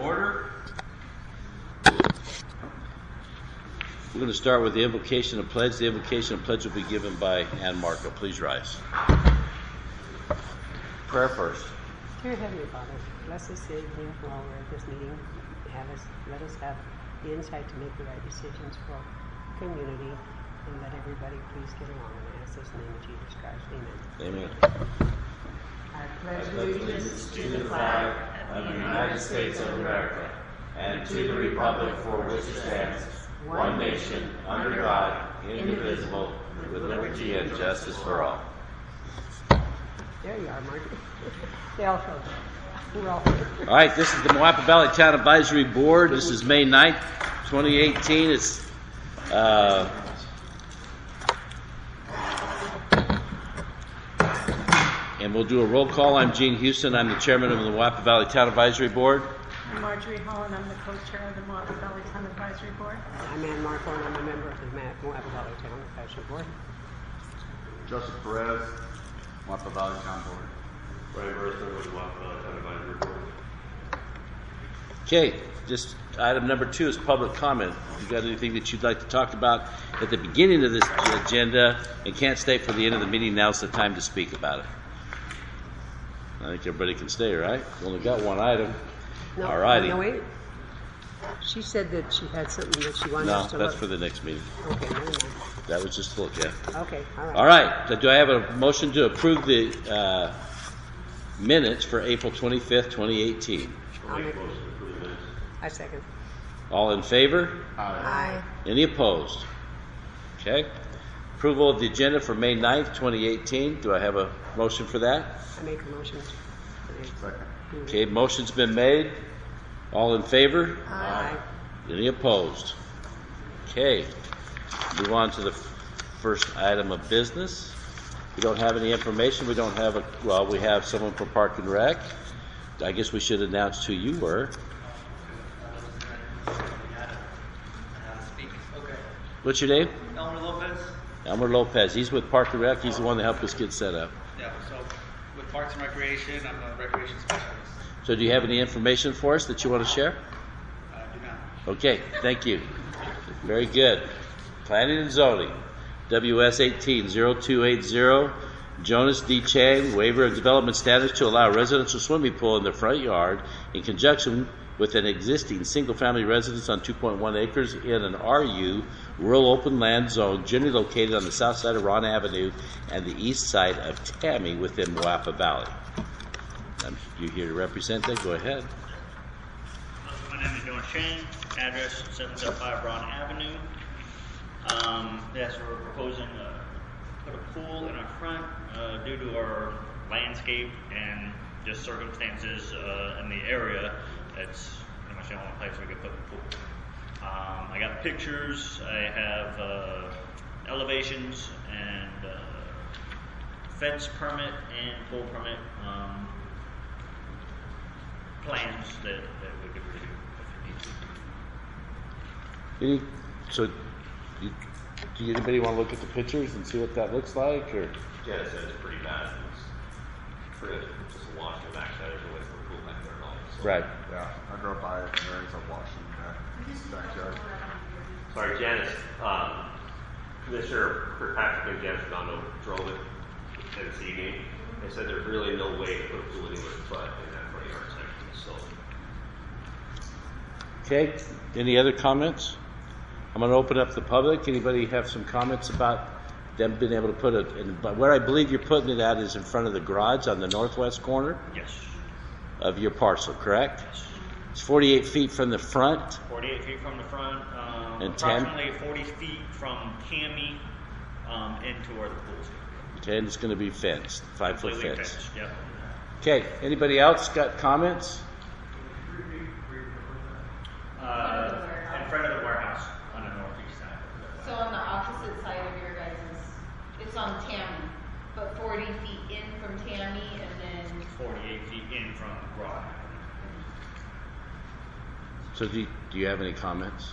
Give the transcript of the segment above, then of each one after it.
order. We're going to start with the invocation and pledge. The invocation and pledge will be given by Ann Marco. Please rise. Prayer first. Dear Heavenly Father, bless us today while we're at this meeting. Let us have the insight to make the right decisions for our community, and let everybody please get along. And I ask this in the name of Jesus Christ. Amen. Amen. I pledge allegiance to the flag of the United States of America and to the republic for which it stands, one nation, under God, indivisible, with liberty and justice for all. There you are, Mark. They all showed up. We're all All right, this is the Moapa Valley Town Advisory Board. This is May 9th, 2018. It's and we'll do a roll call. I'm Gene Houston. I'm the chairman of the Moapa Valley Town Advisory Board. I'm Marjorie Holland. I'm the co-chair of the Moapa Valley Town Advisory Board. I'm Ann Marco, and I'm a member of the Moapa Valley Town Advisory Board. Joseph Perez, Moapa Valley Town Board. Brian Burster with the Moapa Valley Town Advisory Board. Okay, just item number 2 is public comment. If you got anything that you'd like to talk about at the beginning of this agenda and can't stay for the end of the meeting, now's the time to speak about it. I think everybody can stay, right? We only got one item. No, All righty. No, wait. She said that she had something that she wanted us to No, that's look. for the next meeting. Okay, never mind. That was just a look, yeah. Okay, all right. All right. So do I have a motion to approve the minutes for April 25th, 2018? I'll make I second. All in favor? Aye. Any opposed? Okay. Approval of the agenda for May 9th, 2018. Do I have a motion for that? I make a motion. Second. Okay, motion's been made. All in favor? Aye. Any opposed? Okay. Move on to the first item of business. We don't have any information. We don't have we have someone for Park and Rec. I guess we should announce who you were. What's your name? Elmer Lopez. Elmer Lopez. He's with Park and Rec. He's the one that helped us get set up. Yeah, so with Parks and Recreation, I'm a recreation specialist. So do you have any information for us that you want to share? I do not. Okay, thank you. Very good. Planning and zoning. WS 180280. Jonas D. Chang, waiver of development standards to allow a residential swimming pool in the front yard in conjunction with an existing single-family residence on 2.1 acres in an RU, rural open land zone, generally located on the south side of Ron Avenue and the east side of Tammy within Moapa Valley. You here to represent that? Go ahead. My name is Jonas Chang, address 775 Ron Avenue. Yes, we're proposing to put a pool in our front due to our landscape and just circumstances in the area. That's pretty much the only place we could put the pool. I got pictures, I have elevations and fence permit and pool permit plans that we could review if it needs to. Do anybody want to look at the pictures and see what that looks like? Or Yeah, it's pretty bad. It's just a wash in the backside of the way for a pool back there and all. So. right. Yeah, I drove by it and there's a washing backyard. Sorry, Janice. Commissioner Kirkpatrick and Janice Redondo drove it this evening. They said there's really no way to put a pool anywhere but in that front yard section. So. Okay. Any other comments? I'm going to open up the public. Anybody have some comments about them being able to put it in? But where I believe you're putting it at is in front of the garage on the northwest corner Yes. of your parcel, correct? Yes. It's 48 feet from the front. 48 feet from the front, And 10? approximately 40 feet from Tammy into where the pool's going to Okay, and it's going to be fenced, 5-foot Completely fence. fenced, yep. Okay. Anybody else got comments? In front of the warehouse on the northeast side. So on the opposite side of your guys', it's on Tammy, but 40 feet in from Tammy and then 48 feet in from Broad. So do you have any comments?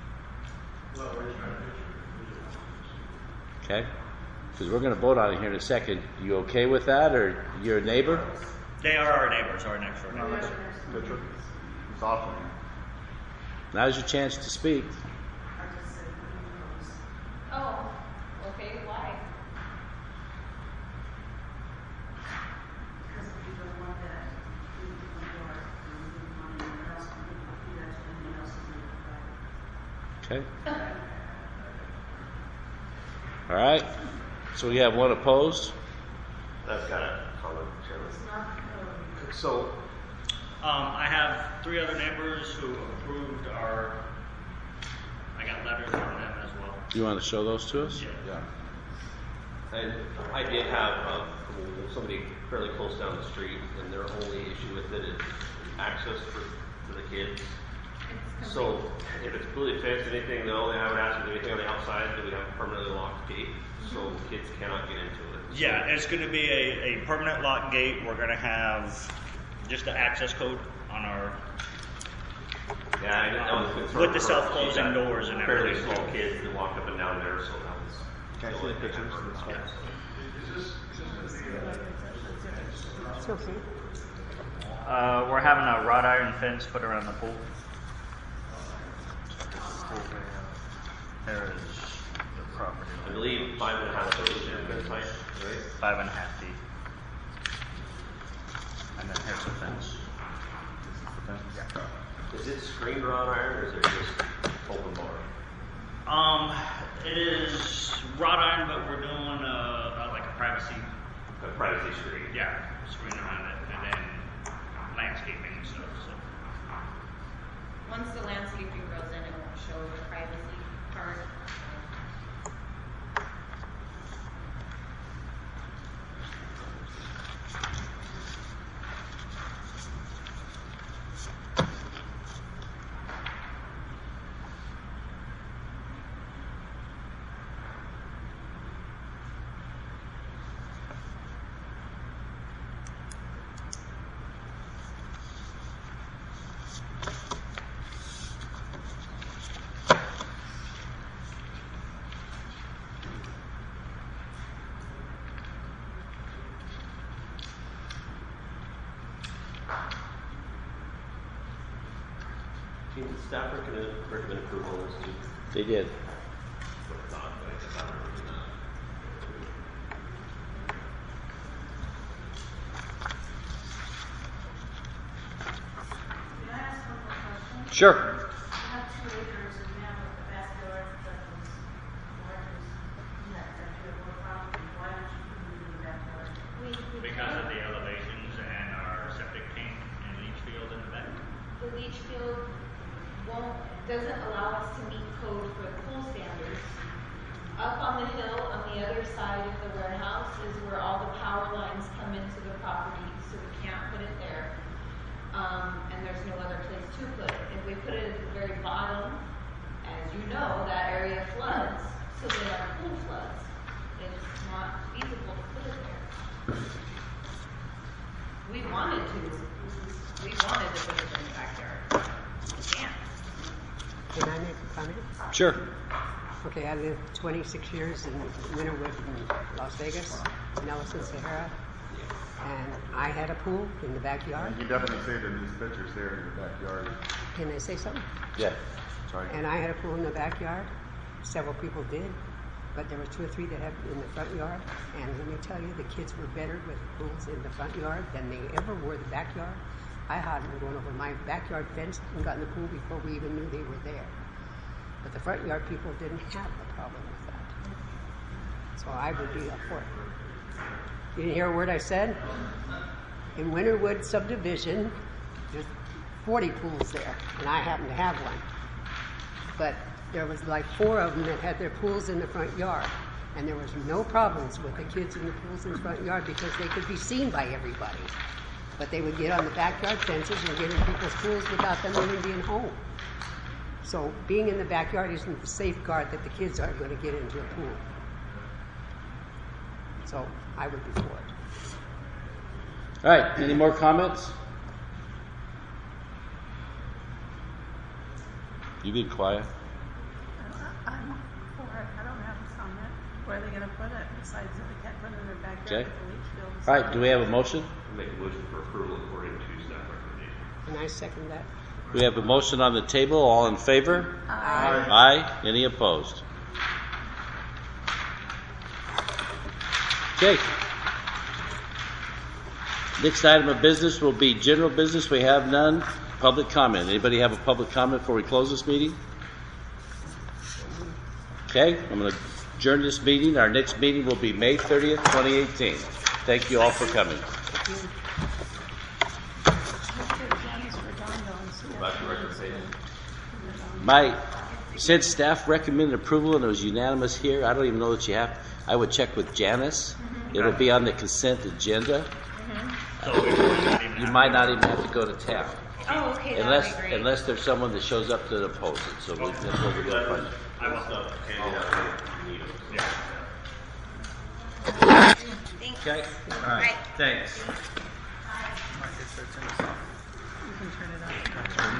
Okay. Because we're going to vote on it here in a second. You okay with that, or you're a neighbor? They are our neighbors, our next door neighbors. Picture? offering. Now's your chance to speak. Oh, okay, why? Okay. All right. So we have one opposed. I've got a comment, Chairman. So, I have 3 other neighbors who approved our, I got letters from them as well. You want to show those to us? Yeah. and I did have somebody fairly close down the street, and their only issue with it is access for the kids. So if it's fully fenced, anything, though, they haven't asked me anything on the outside, do we have a permanently locked gate so kids cannot get into it? Yeah, it's going to be a permanent lock gate. We're going to have just the access code on our, Yeah, I didn't know. with the self-closing doors and Fairly everything. small kids that walk up and down there, so that was. Can I see the pictures? It's okay. We're having a wrought iron fence put around the pool. There is the property. I believe 5.5 feet is height, right? 5.5 feet. And then here's the fence. Is it screened wrought iron or is it just open bar? It is wrought iron, but we're doing like a privacy, A privacy screen. yeah, screen around it, and then landscaping and stuff. So. Once the landscaping goes in, it won't show the privacy part. Did staff recommend approval of this? They did. Can I ask one more question? Sure. You have 2 acres and you have a backyard that was largest, that you have more property, why don't you put it in the backyard? Because of the elevations and our septic tank and leach field in the back. The leach field doesn't allow us to meet code for the pool standards. Up on the hill, on the other side of the warehouse, is where all the power lines come into the property, so we can't put it there. And there's no other place to put it. If we put it at the very bottom, as you know, that area floods, so then our pool floods. It's not feasible to put it there. We wanted to put it in the backyard. We can't. Can I make a comment? Sure. Okay, I lived 26 years in Winterwood in Las Vegas, Nelson, Sahara, and I had a pool in the backyard. You definitely say that in these pictures here in your backyard. Can I say something? Yeah. Sorry. And I had a pool in the backyard. Several people did, but there were 2 or 3 that had in the front yard. And let me tell you, the kids were better with pools in the front yard than they ever were the backyard. I had them going over my backyard fence and got in the pool before we even knew they were there. But the front yard people didn't have a problem with that. So I would be up for it. You didn't hear a word I said? In Winterwood subdivision, there's 40 pools there, and I happen to have one. But there was like 4 of them that had their pools in the front yard. And there was no problems with the kids in the pools in the front yard because they could be seen by everybody. But they would get on the backyard fences and get in people's pools without them even being home. So being in the backyard isn't the safeguard that the kids aren't going to get into a pool. So I would be for it. All right. Any more comments? You being quiet. I'm for it, I don't have a comment. Where are they gonna put it, besides if they can't put it in their backyard Okay. with the leach field? All right. Do we have a motion? Make a motion for approval according to staff recommendation. And I second that. We have a motion on the table. All in favor? Aye. Aye. Any opposed? Okay. Next item of business will be general business. We have none. Public comment. Anybody have a public comment before we close this meeting? Okay, I'm going to adjourn this meeting. Our next meeting will be May 30th, 2018. Thank you all for coming. Since staff recommended approval and it was unanimous here, I don't even know that you have. I would check with Janice. It'll be on the consent agenda. You might not even have to go to town. Oh, okay, that would be great. Unless there's someone that shows up to oppose it. So that's what we're going to find. I will. Thanks. Okay? All right. Thanks. You can turn it on.